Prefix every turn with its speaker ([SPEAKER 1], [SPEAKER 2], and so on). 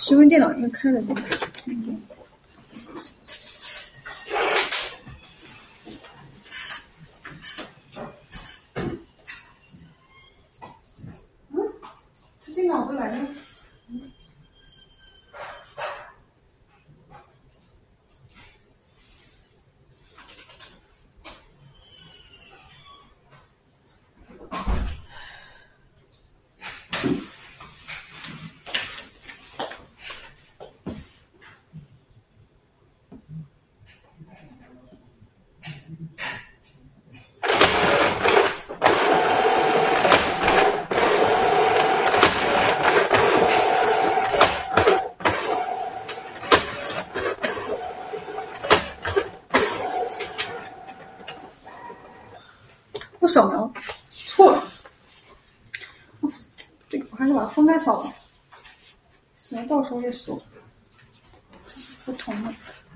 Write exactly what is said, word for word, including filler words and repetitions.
[SPEAKER 1] 询问电脑应该开了对吧？嗯，这电脑都来了。我扫描错了，这个我还是把它分开扫了，省得到时候再说。不同的。